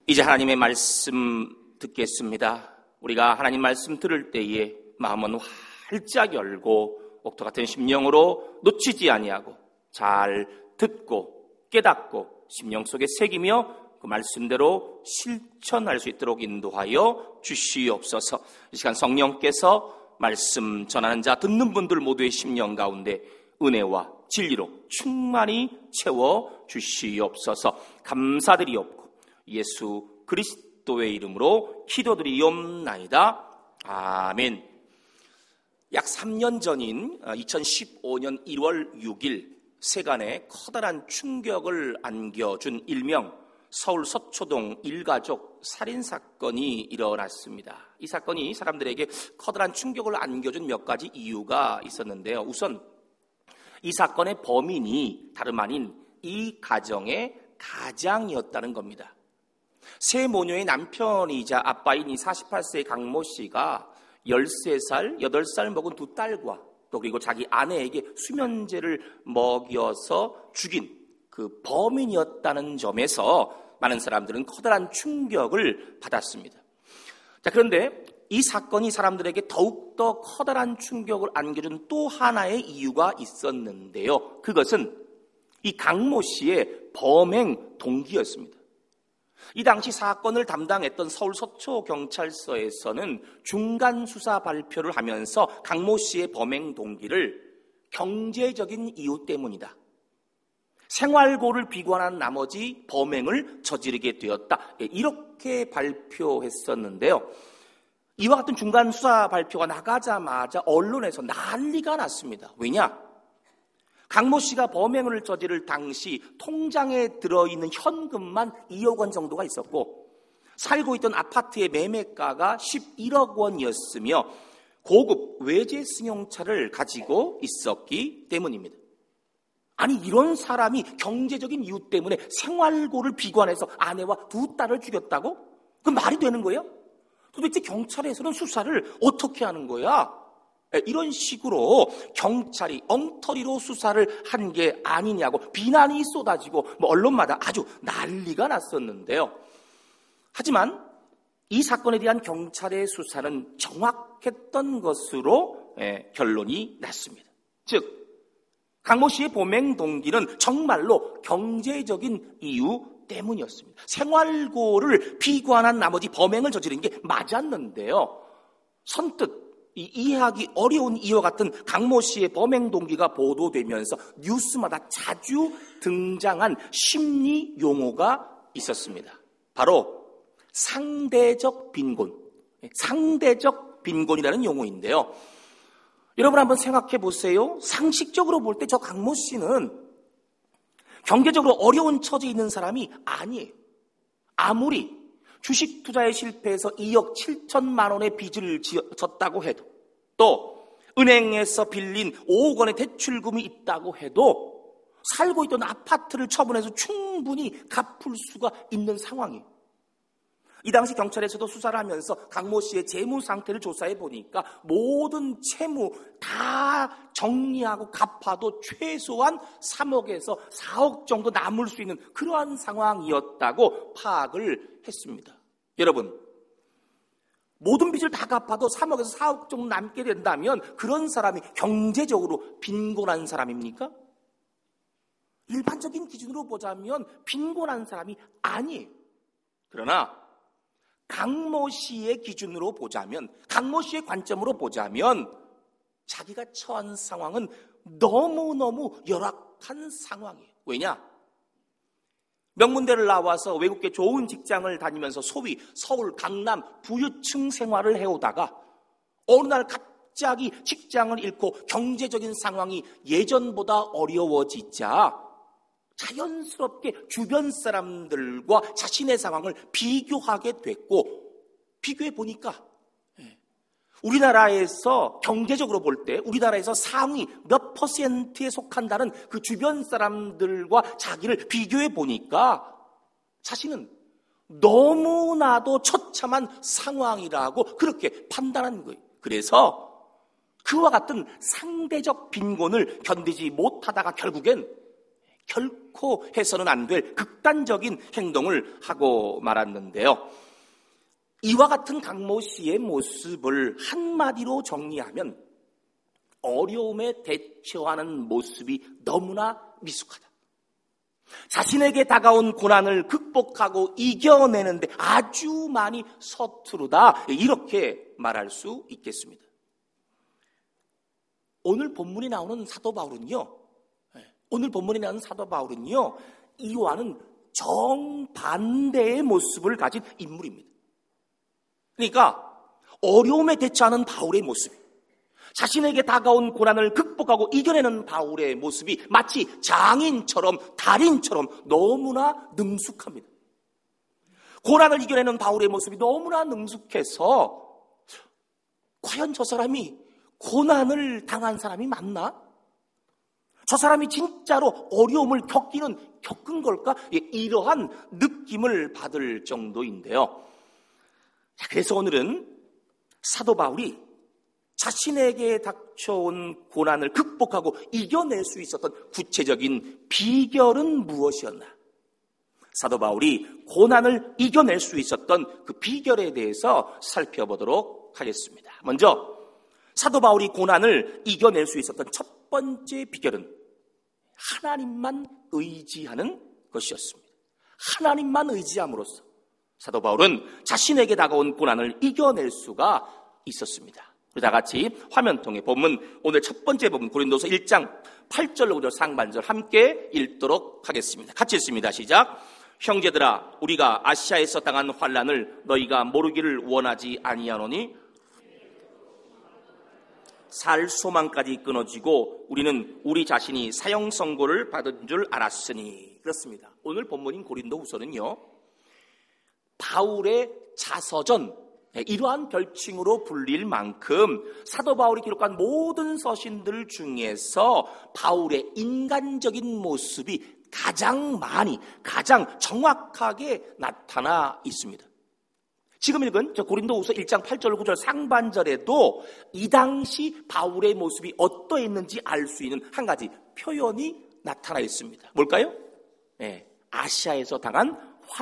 이제 하나님의 말씀 듣겠습니다. 우리가 하나님 말씀 들을 때에 마음은 활짝 열고 옥토 같은 심령으로 놓치지 아니하고 잘 듣고 깨닫고 심령 속에 새기며 그 말씀대로 실천할 수 있도록 인도하여 주시옵소서. 이 시간 성령께서 말씀 전하는 자 듣는 분들 모두의 심령 가운데 은혜와 진리로 충만히 채워 주시옵소서. 감사드리옵고 예수 그리스도의 이름으로 기도드리옵나이다. 아멘. 약 3년 전인 2015년 1월 6일 세간에 커다란 충격을 안겨준 일명 서울 서초동 일가족 살인사건이 일어났습니다. 이 사건이 사람들에게 커다란 충격을 안겨준 몇 가지 이유가 있었는데요. 우선 이 사건의 범인이 다름 아닌 이 가정의 가장이었다는 겁니다. 세 모녀의 남편이자 아빠인 이 48세의 강모 씨가 13살, 8살 먹은 두 딸과 또 그리고 자기 아내에게 수면제를 먹여서 죽인 그 범인이었다는 점에서 많은 사람들은 커다란 충격을 받았습니다. 자, 그런데 이 사건이 사람들에게 더욱더 커다란 충격을 안겨준 또 하나의 이유가 있었는데요. 그것은 이 강모 씨의 범행 동기였습니다. 이 당시 사건을 담당했던 서울 서초경찰서에서는 중간 수사 발표를 하면서 강모 씨의 범행 동기를 경제적인 이유 때문이다, 생활고를 비관한 나머지 범행을 저지르게 되었다, 이렇게 발표했었는데요. 이와 같은 중간 수사 발표가 나가자마자 언론에서 난리가 났습니다. 왜냐? 강모 씨가 범행을 저지를 당시 통장에 들어있는 현금만 2억 원 정도가 있었고 살고 있던 아파트의 매매가가 11억 원이었으며 고급 외제 승용차를 가지고 있었기 때문입니다. 아니, 이런 사람이 경제적인 이유 때문에 생활고를 비관해서 아내와 두 딸을 죽였다고? 그 말이 되는 거예요? 도대체 경찰에서는 수사를 어떻게 하는 거야? 이런 식으로 경찰이 엉터리로 수사를 한 게 아니냐고 비난이 쏟아지고 언론마다 아주 난리가 났었는데요. 하지만 이 사건에 대한 경찰의 수사는 정확했던 것으로 결론이 났습니다. 즉, 강모 씨의 범행 동기는 정말로 경제적인 이유 때문이었습니다. 생활고를 비관한 나머지 범행을 저지른 게 맞았는데요. 선뜻 이해하기 어려운 이와 같은 강모 씨의 범행 동기가 보도되면서 뉴스마다 자주 등장한 심리 용어가 있었습니다. 바로 상대적 빈곤, 상대적 빈곤이라는 용어인데요. 여러분 한번 생각해 보세요. 상식적으로 볼 때 저 강모 씨는 경제적으로 어려운 처지에 있는 사람이 아니에요. 아무리 주식 투자에 실패해서 2억 7천만 원의 빚을 졌다고 해도, 또 은행에서 빌린 5억 원의 대출금이 있다고 해도 살고 있던 아파트를 처분해서 충분히 갚을 수가 있는 상황이에요. 이 당시 경찰에서도 수사를 하면서 강모 씨의 재무 상태를 조사해 보니까 모든 채무 다 정리하고 갚아도 최소한 3억에서 4억 정도 남을 수 있는 그러한 상황이었다고 파악을 했습니다. 여러분, 모든 빚을 다 갚아도 3억에서 4억 정도 남게 된다면 그런 사람이 경제적으로 빈곤한 사람입니까? 일반적인 기준으로 보자면 빈곤한 사람이 아니에요. 그러나 강모 씨의 기준으로 보자면, 강모 씨의 관점으로 보자면 자기가 처한 상황은 너무너무 열악한 상황이에요. 왜냐? 명문대를 나와서 외국계 좋은 직장을 다니면서 소위 서울, 강남 부유층 생활을 해오다가 어느 날 갑자기 직장을 잃고 경제적인 상황이 예전보다 어려워지자 자연스럽게 주변 사람들과 자신의 상황을 비교하게 됐고, 비교해 보니까 우리나라에서 경제적으로 볼 때 우리나라에서 상위 몇 %에 속한다는 그 주변 사람들과 자기를 비교해 보니까 자신은 너무나도 처참한 상황이라고 그렇게 판단한 거예요. 그래서 그와 같은 상대적 빈곤을 견디지 못하다가 결국엔 결코 해서는 안 될 극단적인 행동을 하고 말았는데요. 이와 같은 강모 씨의 모습을 한마디로 정리하면 어려움에 대처하는 모습이 너무나 미숙하다. 자신에게 다가온 고난을 극복하고 이겨내는데 아주 많이 서투르다. 이렇게 말할 수 있겠습니다. 오늘 본문에 나오는 사도 바울은요. 이와는 정반대의 모습을 가진 인물입니다. 그러니까 어려움에 대처하는 바울의 모습, 자신에게 다가온 고난을 극복하고 이겨내는 바울의 모습이 마치 장인처럼 달인처럼 너무나 능숙합니다. 고난을 이겨내는 바울의 모습이 너무나 능숙해서 과연 저 사람이 고난을 당한 사람이 맞나? 저 사람이 진짜로 어려움을 겪은 걸까? 이러한 느낌을 받을 정도인데요. 그래서 오늘은 사도 바울이 자신에게 닥쳐온 고난을 극복하고 이겨낼 수 있었던 구체적인 비결은 무엇이었나? 사도 바울이 고난을 이겨낼 수 있었던 그 비결에 대해서 살펴보도록 하겠습니다. 먼저 사도 바울이 고난을 이겨낼 수 있었던 첫 번째 비결은 하나님만 의지하는 것이었습니다. 하나님만 의지함으로써 사도 바울은 자신에게 다가온 고난을 이겨낼 수가 있었습니다. 우리 다 같이 화면 통해 본문, 오늘 첫 번째 본문 고린도서 1장 8절로 9절 상반절 함께 읽도록 하겠습니다. 같이 읽습니다. 시작. 형제들아, 우리가 아시아에서 당한 환난을 너희가 모르기를 원하지 아니하노니 살 소망까지 끊어지고 우리는 우리 자신이 사형 선고를 받은 줄 알았으니. 그렇습니다. 오늘 본문인 고린도후서는요, 바울의 자서전, 이러한 별칭으로 불릴 만큼 사도 바울이 기록한 모든 서신들 중에서 바울의 인간적인 모습이 가장 정확하게 나타나 있습니다. 지금 읽은 고린도후서 1장 8절 9절 상반절에도 이 당시 바울의 모습이 어떠했는지 알 수 있는 한 가지 표현이 나타나 있습니다. 뭘까요? 아시아에서 당한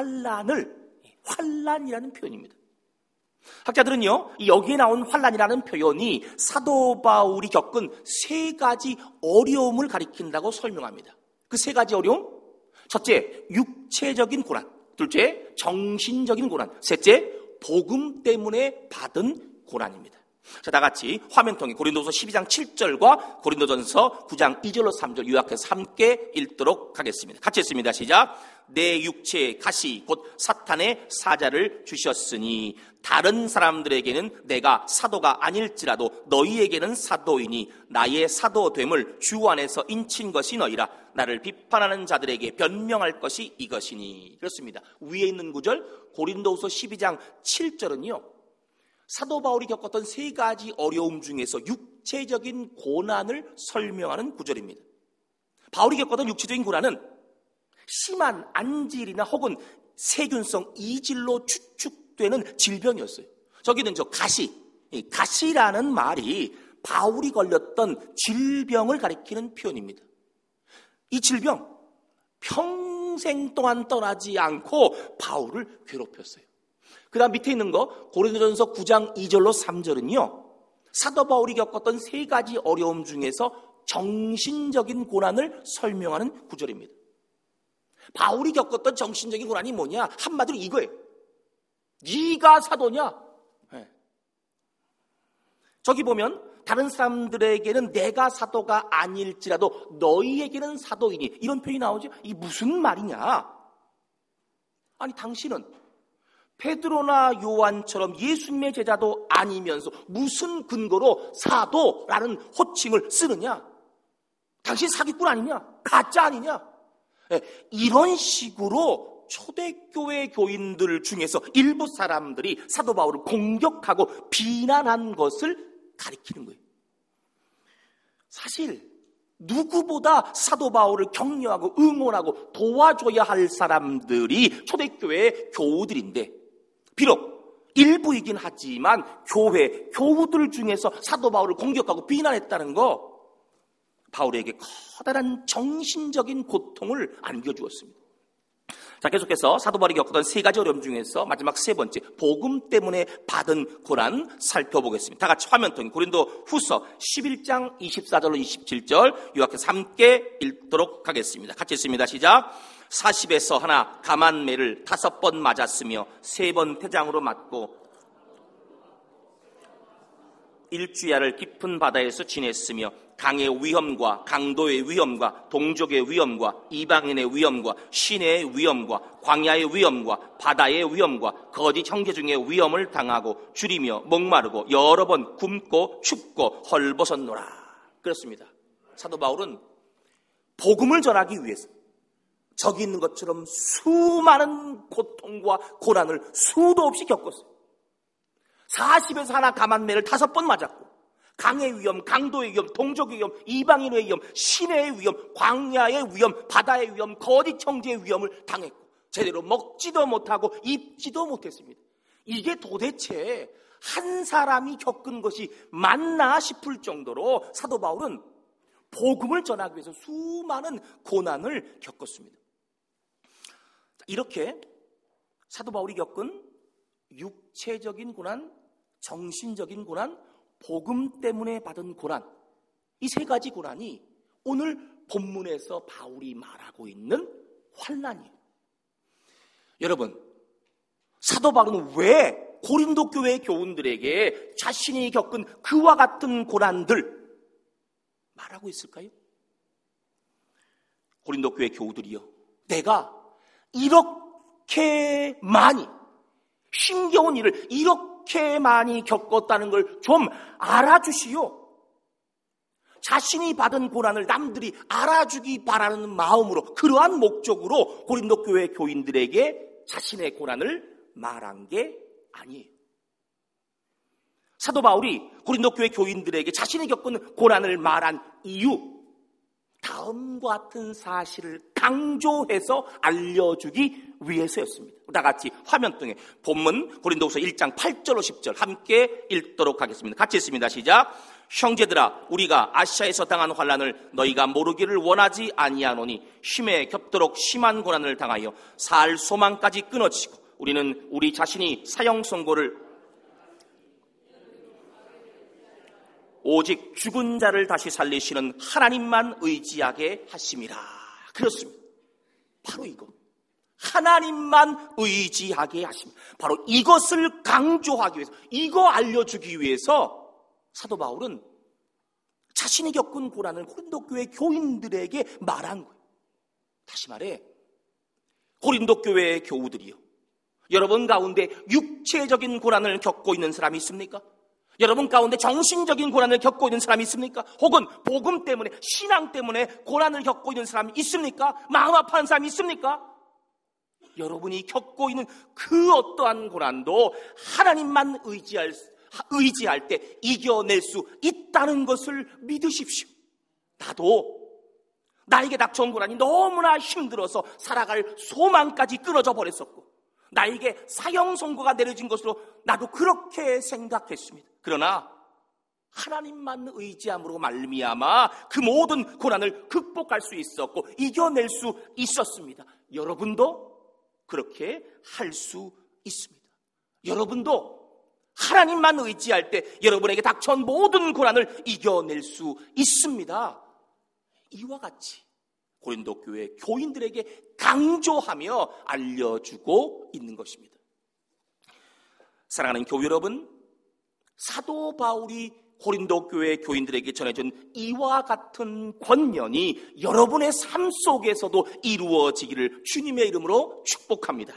환난이라는 표현입니다. 학자들은요, 여기에 나온 환난이라는 표현이 사도 바울이 겪은 세 가지 어려움을 가리킨다고 설명합니다. 그 세 가지 어려움? 첫째, 육체적인 고난. 둘째, 정신적인 고난. 셋째, 복음 때문에 받은 고난입니다. 자, 다 같이 화면 통해 고린도서 12장 7절과 고린도전서 9장 2절로 3절 요약해서 함께 읽도록 하겠습니다. 같이 읽습니다. 시작. 내 육체의 가시 곧 사탄의 사자를 주셨으니 다른 사람들에게는 내가 사도가 아닐지라도 너희에게는 사도이니 나의 사도됨을 주 안에서 인친 것이 너희라. 나를 비판하는 자들에게 변명할 것이 이것이니. 그렇습니다. 위에 있는 구절 고린도후서 12장 7절은요, 사도 바울이 겪었던 세 가지 어려움 중에서 육체적인 고난을 설명하는 구절입니다. 바울이 겪었던 육체적인 고난은 심한 안질이나 혹은 세균성 이질로 추측되는 질병이었어요. 저기는 가시라는 말이 바울이 걸렸던 질병을 가리키는 표현입니다. 이 질병 평생 동안 떠나지 않고 바울을 괴롭혔어요. 그 다음 밑에 있는 거 고린도전서 9장 2절로 3절은요, 사도 바울이 겪었던 세 가지 어려움 중에서 정신적인 고난을 설명하는 구절입니다. 바울이 겪었던 정신적인 고난이 뭐냐? 한마디로 이거예요. 네가 사도냐? 저기 보면 다른 사람들에게는 내가 사도가 아닐지라도 너희에게는 사도이니, 이런 표현이 나오죠. 이게 무슨 말이냐? 아니, 당신은 베드로나 요한처럼 예수님의 제자도 아니면서 무슨 근거로 사도라는 호칭을 쓰느냐? 당신 사기꾼 아니냐? 가짜 아니냐? 이런 식으로 초대교회 교인들 중에서 일부 사람들이 사도 바울을 공격하고 비난한 것을 가리키는 거예요. 사실 누구보다 사도 바울을 격려하고 응원하고 도와줘야 할 사람들이 초대교회 교우들인데, 비록 일부이긴 하지만 교우들 중에서 사도 바울을 공격하고 비난했다는 거, 바울에게 커다란 정신적인 고통을 안겨주었습니다. 자, 계속해서 사도 바울이 겪었던 세 가지 어려움 중에서 마지막 세 번째, 복음 때문에 받은 고난 살펴보겠습니다. 다 같이 화면통 고린도 후서 11장 24절로 27절 요약해서 함께 읽도록 하겠습니다. 같이 읽습니다. 시작. 40에서 하나 가만매를 5번 맞았으며 3번 태장으로 맞고 일주야를 깊은 바다에서 지냈으며 강의 위험과 강도의 위험과 동족의 위험과 이방인의 위험과 시내의 위험과 광야의 위험과 바다의 위험과 거짓 형제 중의 위험을 당하고 줄이며 목마르고 여러 번 굶고 춥고 헐벗었노라. 그렇습니다. 사도 바울은 복음을 전하기 위해서 저기 있는 것처럼 수많은 고통과 고난을 수도 없이 겪었어요. 40에서 하나 가만매를 5번 맞았고 강의 위험, 강도의 위험, 동족의 위험, 이방인의 위험, 시내의 위험, 광야의 위험, 바다의 위험, 거짓 형제의 위험을 당했고 제대로 먹지도 못하고 입지도 못했습니다. 이게 도대체 한 사람이 겪은 것이 맞나 싶을 정도로 사도 바울은 복음을 전하기 위해서 수많은 고난을 겪었습니다. 이렇게 사도 바울이 겪은 육체적인 고난, 정신적인 고난, 복음 때문에 받은 고난, 이 세 가지 고난이 오늘 본문에서 바울이 말하고 있는 환난이에요. 여러분, 사도 바울은 왜 고린도 교회 교훈들에게 자신이 겪은 그와 같은 고난들 말하고 있을까요? 고린도 교회 교우들이요, 내가 이렇게 많이 힘겨운 일을 이렇게 많이 겪었다는 걸 좀 알아주시오. 자신이 받은 고난을 남들이 알아주기 바라는 마음으로, 그러한 목적으로 고린도 교회 교인들에게 자신의 고난을 말한 게 아니에요. 사도 바울이 고린도 교회 교인들에게 자신이 겪은 고난을 말한 이유, 다음과 같은 사실을 강조해서 알려주기 위해서였습니다. 다 같이 화면통에 본문 고린도후서 1장 8절로 10절 함께 읽도록 하겠습니다. 같이 읽습니다. 시작. 형제들아, 우리가 아시아에서 당한 환난을 너희가 모르기를 원하지 아니하노니 힘에 겹도록 심한 고난을 당하여 살 소망까지 끊어지고 우리는 우리 자신이 사형 선고를 오직 죽은 자를 다시 살리시는 하나님만 의지하게 하심이라. 그렇습니다. 바로 이거. 하나님만 의지하게 하십니다. 바로 이것을 강조하기 위해서, 이거 알려주기 위해서 사도 바울은 자신이 겪은 고난을 고린도 교회 교인들에게 말한 거예요. 다시 말해, 고린도 교회의 교우들이요, 여러분 가운데 육체적인 고난을 겪고 있는 사람이 있습니까? 여러분 가운데 정신적인 고난을 겪고 있는 사람이 있습니까? 혹은 복음 때문에, 신앙 때문에 고난을 겪고 있는 사람이 있습니까? 마음 아파하는 사람이 있습니까? 여러분이 겪고 있는 그 어떠한 고난도 하나님만 의지할 때 이겨낼 수 있다는 것을 믿으십시오. 나도 나에게 닥쳐온 고난이 너무나 힘들어서 살아갈 소망까지 끊어져 버렸었고, 나에게 사형 선고가 내려진 것으로 나도 그렇게 생각했습니다. 그러나 하나님만 의지함으로 말미암아 그 모든 고난을 극복할 수 있었고 이겨낼 수 있었습니다. 여러분도 그렇게 할 수 있습니다. 여러분도 하나님만 의지할 때 여러분에게 닥쳐온 모든 고난을 이겨낼 수 있습니다. 이와 같이 고린도 교회 교인들에게 강조하며 알려주고 있는 것입니다. 사랑하는 교회 여러분, 사도 바울이 고린도 교회 교인들에게 전해준 이와 같은 권면이 여러분의 삶 속에서도 이루어지기를 주님의 이름으로 축복합니다.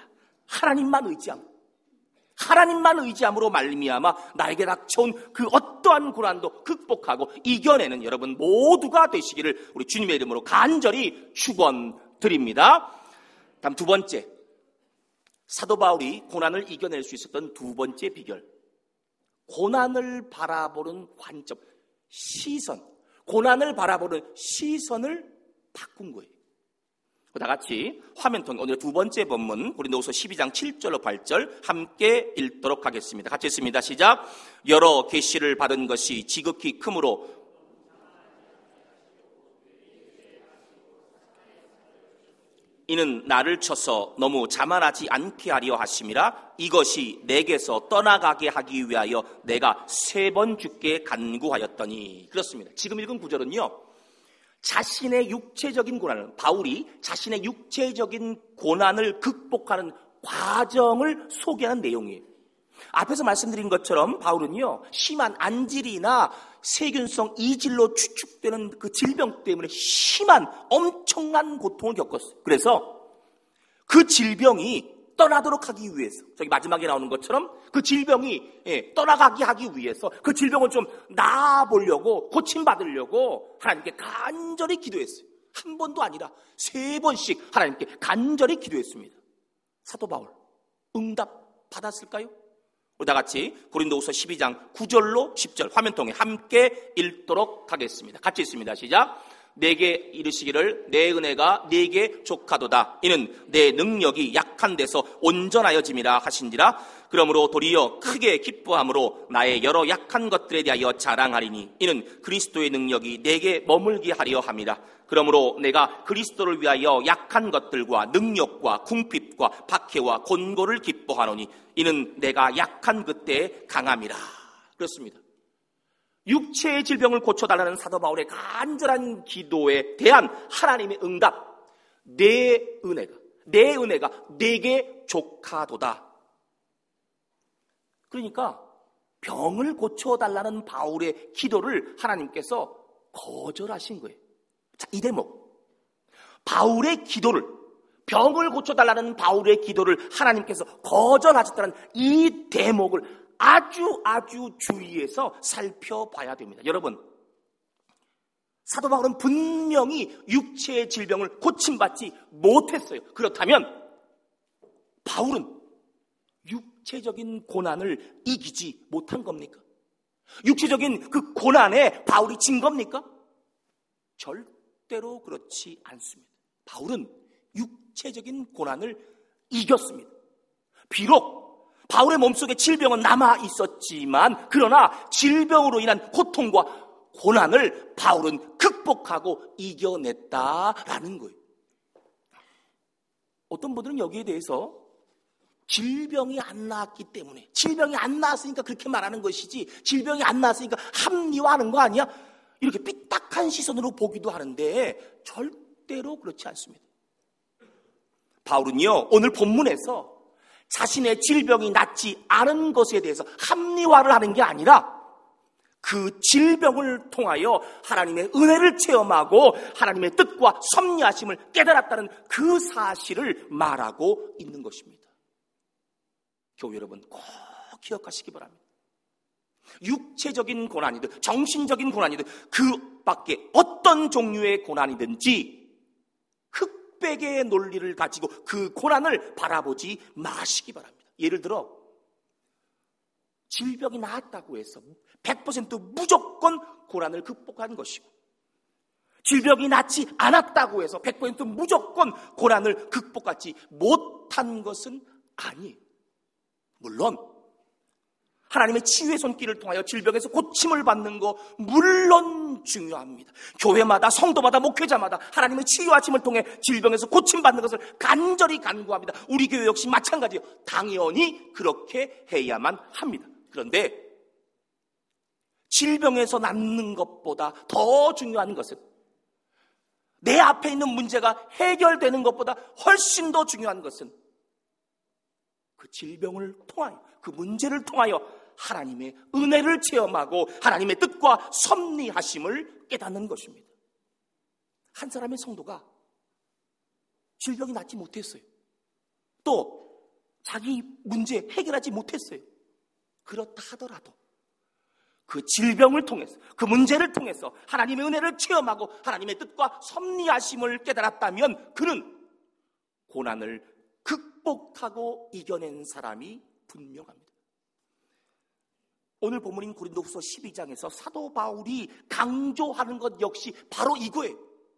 하나님만 의지함으로 말미암아 나에게 닥쳐온 그 어떠한 고난도 극복하고 이겨내는 여러분 모두가 되시기를 우리 주님의 이름으로 간절히 축원드립니다. 다음 두 번째, 사도 바울이 고난을 이겨낼 수 있었던 두 번째 비결, 고난을 바라보는 관점, 시선, 고난을 바라보는 시선을 바꾼 거예요. 다 같이 화면통 오늘 두 번째 본문 고린도후서 12장 7절로 8절 함께 읽도록 하겠습니다. 같이 읽습니다. 시작. 여러 계시를 받은 것이 지극히 크므로 이는 나를 쳐서 너무 자만하지 않게 하려 하심이라. 이것이 내게서 떠나가게 하기 위하여 내가 3번 주께 간구하였더니. 그렇습니다. 지금 읽은 구절은요, 자신의 육체적인 고난을, 바울이 자신의 육체적인 고난을 극복하는 과정을 소개하는 내용이에요. 앞에서 말씀드린 것처럼 바울은요, 심한 안질이나 세균성 이질로 추측되는 그 질병 때문에 심한 엄청난 고통을 겪었어요. 그래서 그 질병이 떠나도록 하기 위해서, 저기 마지막에 나오는 것처럼 그 질병이 떠나가게 하기 위해서 그 질병을 좀 나아보려고, 고침받으려고 하나님께 간절히 기도했어요. 한 번도 아니라 3번씩 하나님께 간절히 기도했습니다. 사도 바울, 응답 받았을까요? 우리 다 같이 고린도후서 12장 9절로 10절 화면 통해 함께 읽도록 하겠습니다. 같이 읽습니다. 시작. 내게 이르시기를 내 은혜가 네게 족하도다. 이는 내 능력이 약한 데서 온전하여짐이라 하신지라. 그러므로 도리어 크게 기뻐함으로 나의 여러 약한 것들에 대하여 자랑하리니 이는 그리스도의 능력이 내게 머물게 하려 함이라. 그러므로 내가 그리스도를 위하여 약한 것들과 능력과 궁핍과 박해와 곤고를 기뻐하노니 이는 내가 약한 그때에 강함이라. 그렇습니다. 육체의 질병을 고쳐달라는 사도 바울의 간절한 기도에 대한 하나님의 응답, 내 은혜가 내게 족하도다. 그러니까 병을 고쳐달라는 바울의 기도를 하나님께서 거절하신 거예요. 자, 이 대목, 바울의 기도를, 병을 고쳐달라는 바울의 기도를 하나님께서 거절하셨다는 이 대목을 아주 주의해서 살펴봐야 됩니다. 여러분, 사도 바울은 분명히 육체의 질병을 고침받지 못했어요. 그렇다면 바울은 육체적인 고난을 이기지 못한 겁니까? 육체적인 그 고난에 바울이 진 겁니까? 절대로 그렇지 않습니다. 바울은 육체적인 고난을 이겼습니다. 비록 바울의 몸속에 질병은 남아 있었지만, 그러나 질병으로 인한 고통과 고난을 바울은 극복하고 이겨냈다라는 거예요. 어떤 분들은 여기에 대해서 질병이 안 나았기 때문에, 질병이 안 나았으니까 그렇게 말하는 것이지, 질병이 안 나았으니까 합리화하는 거 아니야? 이렇게 삐딱한 시선으로 보기도 하는데 절대로 그렇지 않습니다. 바울은요, 오늘 본문에서 자신의 질병이 낫지 않은 것에 대해서 합리화를 하는 게 아니라 그 질병을 통하여 하나님의 은혜를 체험하고 하나님의 뜻과 섭리하심을 깨달았다는 그 사실을 말하고 있는 것입니다. 교회 여러분, 꼭 기억하시기 바랍니다. 육체적인 고난이든 정신적인 고난이든 그 밖에 어떤 종류의 고난이든지 흑백의 논리를 가지고 그 고난을 바라보지 마시기 바랍니다. 예를 들어 질병이 나았다고 해서 100% 무조건 고난을 극복한 것이고, 질병이 낫지 않았다고 해서 100% 무조건 고난을 극복하지 못한 것은 아니에요. 물론 하나님의 치유의 손길을 통하여 질병에서 고침을 받는 거 물론 중요합니다. 교회마다, 성도마다, 목회자마다 하나님의 치유하심을 통해 질병에서 고침받는 것을 간절히 간구합니다. 우리 교회 역시 마찬가지예요. 당연히 그렇게 해야만 합니다. 그런데 질병에서 낫는 것보다 더 중요한 것은, 내 앞에 있는 문제가 해결되는 것보다 훨씬 더 중요한 것은 그 질병을 통하여, 그 문제를 통하여 하나님의 은혜를 체험하고 하나님의 뜻과 섭리하심을 깨닫는 것입니다. 한 사람의 성도가 질병이 낫지 못했어요. 또 자기 문제 해결하지 못했어요. 그렇다 하더라도 그 질병을 통해서, 그 문제를 통해서 하나님의 은혜를 체험하고 하나님의 뜻과 섭리하심을 깨달았다면 그는 고난을 극복하고 이겨낸 사람이 분명합니다. 오늘 본문인 고린도후서 12장에서 사도 바울이 강조하는 것 역시 바로 이거예요.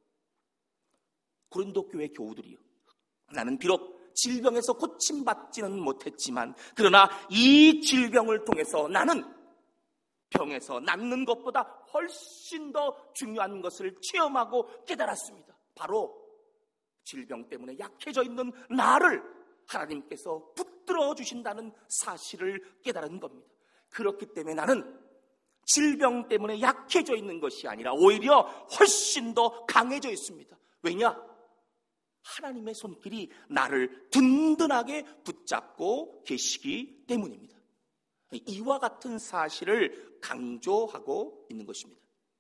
고린도 교회 교우들이요, 나는 비록 질병에서 고침받지는 못했지만 그러나 이 질병을 통해서 나는 병에서 낫는 것보다 훨씬 더 중요한 것을 체험하고 깨달았습니다. 바로 질병 때문에 약해져 있는 나를 하나님께서 붙들어 주신다는 사실을 깨달은 겁니다. 그렇기 때문에 나는 질병 때문에 약해져 있는 것이 아니라 오히려 훨씬 더 강해져 있습니다. 왜냐? 하나님의 손길이 나를 든든하게 붙잡고 계시기 때문입니다. 이와 같은 사실을 강조하고 있는 것입니다.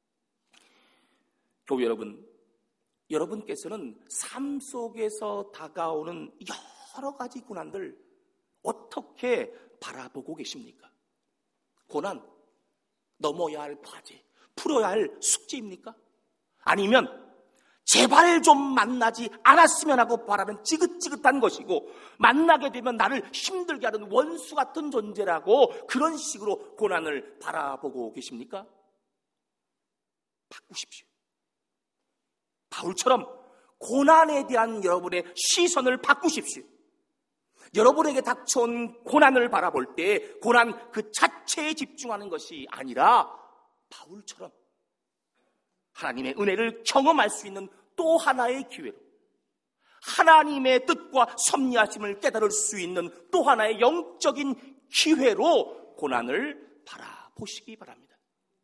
교회 여러분, 여러분께서는 삶 속에서 다가오는 여러 가지 고난들 어떻게 바라보고 계십니까? 고난, 넘어야 할 과제, 풀어야 할 숙제입니까? 아니면 제발 좀 만나지 않았으면 하고 바라는 지긋지긋한 것이고, 만나게 되면 나를 힘들게 하는 원수 같은 존재라고 그런 식으로 고난을 바라보고 계십니까? 바꾸십시오. 바울처럼 고난에 대한 여러분의 시선을 바꾸십시오. 여러분에게 닥쳐온 고난을 바라볼 때 고난 그 자체에 집중하는 것이 아니라 바울처럼 하나님의 은혜를 경험할 수 있는 또 하나의 기회로, 하나님의 뜻과 섭리하심을 깨달을 수 있는 또 하나의 영적인 기회로 고난을 바라보시기 바랍니다.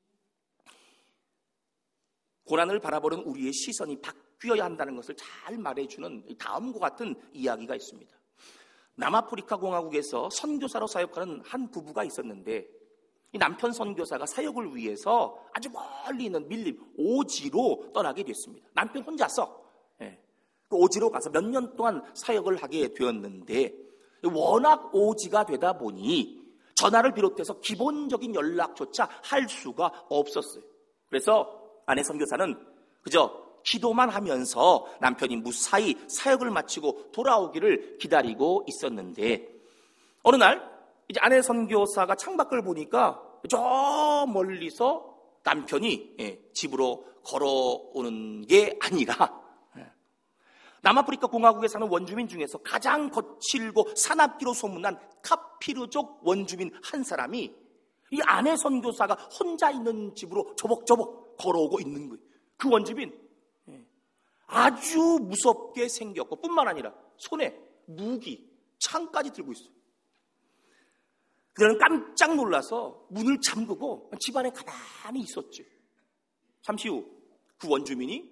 고난을 바라보는 우리의 시선이 바뀌어야 한다는 것을 잘 말해주는 다음과 같은 이야기가 있습니다. 남아프리카 공화국에서 선교사로 사역하는 한 부부가 있었는데, 이 남편 선교사가 사역을 위해서 아주 멀리 있는 밀림 오지로 떠나게 됐습니다. 남편 혼자서 그 오지로 가서 몇 년 동안 사역을 하게 되었는데, 워낙 오지가 되다 보니 전화를 비롯해서 기본적인 연락조차 할 수가 없었어요. 그래서 아내 선교사는 그저 기도만 하면서 남편이 무사히 사역을 마치고 돌아오기를 기다리고 있었는데, 어느 날 이제 아내 선교사가 창밖을 보니까 저 멀리서 남편이 집으로 걸어오는 게 아니라 남아프리카 공화국에 사는 원주민 중에서 가장 거칠고 사납기로 소문난 카피르족 원주민 한 사람이 이 아내 선교사가 혼자 있는 집으로 조벅조벅 걸어오고 있는 거예요. 그 원주민 아주 무섭게 생겼고 뿐만 아니라 손에 무기, 창까지 들고 있어요. 그들은 깜짝 놀라서 문을 잠그고 집안에 가만히 있었지. 잠시 후 그 원주민이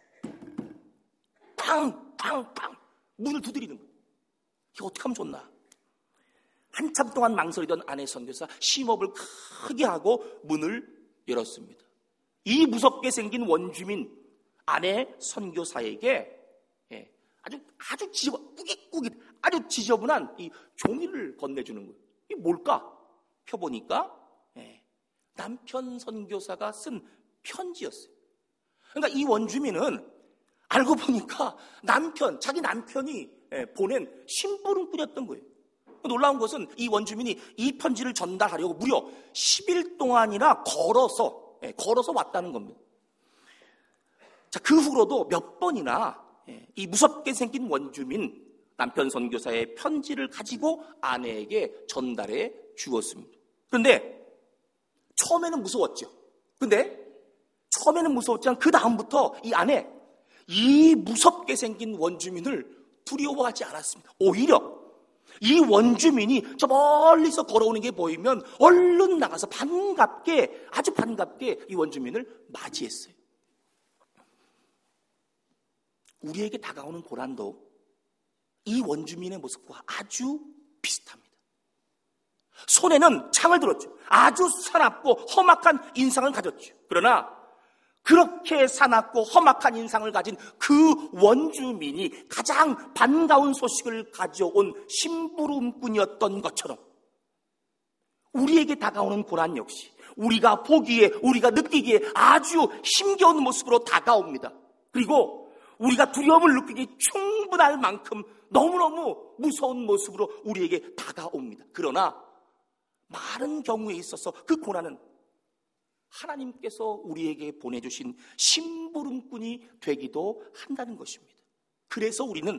팡팡팡 문을 두드리는 거예요. 이거 어떻게 하면 좋나? 한참 동안 망설이던 아내 선교사 심호흡을 크게 하고 문을 열었습니다. 이 무섭게 생긴 원주민 아내 선교사에게 아주 꾸깃꾸깃 아주 지저분한 이 종이를 건네주는 거예요. 이게 뭘까? 펴보니까 남편 선교사가 쓴 편지였어요. 그러니까 이 원주민은 알고 보니까 자기 남편이 보낸 심부름꾼이었던 거예요. 놀라운 것은 이 원주민이 이 편지를 전달하려고 무려 10일 동안이나 걸어서 왔다는 겁니다. 자, 그 후로도 몇 번이나 이 무섭게 생긴 원주민 남편 선교사의 편지를 가지고 아내에게 전달해 주었습니다. 그런데 처음에는 무서웠죠. 처음에는 그 다음부터 이 아내, 이 무섭게 생긴 원주민을 두려워하지 않았습니다. 오히려 이 원주민이 저 멀리서 걸어오는 게 보이면 얼른 나가서 아주 반갑게 이 원주민을 맞이했어요. 우리에게 다가오는 고난도 이 원주민의 모습과 아주 비슷합니다. 손에는 창을 들었죠. 아주 사납고 험악한 인상을 가졌죠. 그러나 그렇게 사납고 험악한 인상을 가진 그 원주민이 가장 반가운 소식을 가져온 심부름꾼이었던 것처럼 우리에게 다가오는 고난 역시 우리가 느끼기에 아주 힘겨운 모습으로 다가옵니다. 그리고 우리가 두려움을 느끼기 충분할 만큼 너무너무 무서운 모습으로 우리에게 다가옵니다. 그러나 많은 경우에 있어서 그 고난은 하나님께서 우리에게 보내주신 심부름꾼이 되기도 한다는 것입니다. 그래서 우리는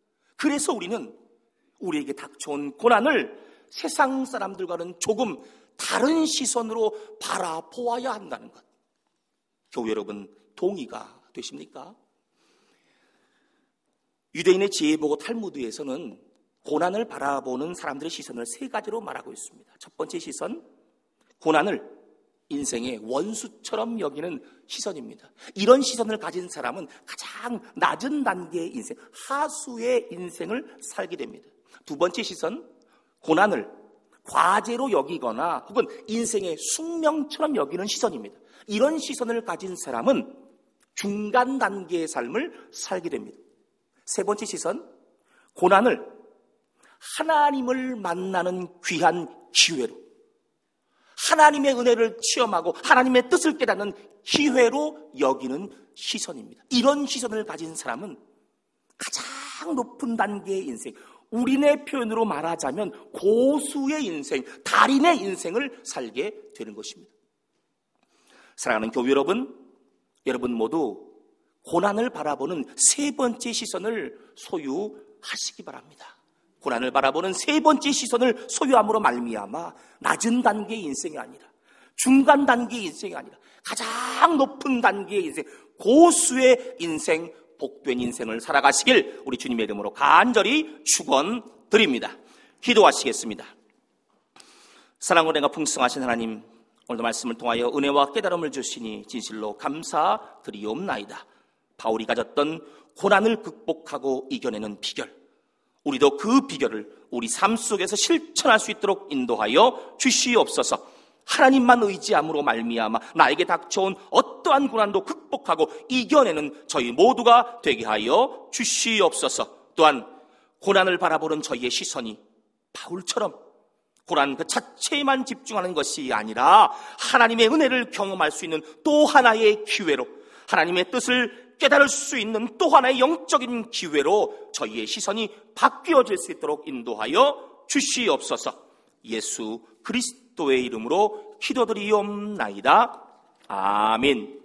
우리에게 닥쳐온 고난을 세상 사람들과는 조금 다른 시선으로 바라보아야 한다는 것. 교회 여러분, 동의가 되십니까? 유대인의 지혜보고 탈무드에서는 고난을 바라보는 사람들의 시선을 세 가지로 말하고 있습니다. 첫 번째 시선, 고난을 인생의 원수처럼 여기는 시선입니다. 이런 시선을 가진 사람은 가장 낮은 단계의 인생, 하수의 인생을 살게 됩니다. 두 번째 시선, 고난을 과제로 여기거나 혹은 인생의 숙명처럼 여기는 시선입니다. 이런 시선을 가진 사람은 중간 단계의 삶을 살게 됩니다. 세 번째 시선, 고난을 하나님을 만나는 귀한 기회로, 하나님의 은혜를 체험하고 하나님의 뜻을 깨닫는 기회로 여기는 시선입니다. 이런 시선을 가진 사람은 가장 높은 단계의 인생, 우리네 표현으로 말하자면 고수의 인생, 달인의 인생을 살게 되는 것입니다. 사랑하는 교회 여러분, 여러분 모두 고난을 바라보는 세 번째 시선을 소유하시기 바랍니다. 고난을 바라보는 세 번째 시선을 소유함으로 말미암아 낮은 단계의 인생이 아니라, 중간 단계의 인생이 아니라 가장 높은 단계의 인생, 고수의 인생, 복된 인생을 살아가시길 우리 주님의 이름으로 간절히 축원드립니다. 기도하시겠습니다. 사랑과 은혜가 풍성하신 하나님, 오늘도 말씀을 통하여 은혜와 깨달음을 주시니 진실로 감사드리옵나이다. 바울이 가졌던 고난을 극복하고 이겨내는 비결, 우리도 그 비결을 우리 삶 속에서 실천할 수 있도록 인도하여 주시옵소서. 하나님만 의지함으로 말미암아 나에게 닥쳐온 어떠한 고난도 극복하고 이겨내는 저희 모두가 되게 하여 주시옵소서. 또한 고난을 바라보는 저희의 시선이 바울처럼 고난 그 자체에만 집중하는 것이 아니라 하나님의 은혜를 경험할 수 있는 또 하나의 기회로, 하나님의 뜻을 깨달을 수 있는 또 하나의 영적인 기회로 저희의 시선이 바뀌어질 수 있도록 인도하여 주시옵소서. 예수 그리스도의 이름으로 기도드리옵나이다. 아멘.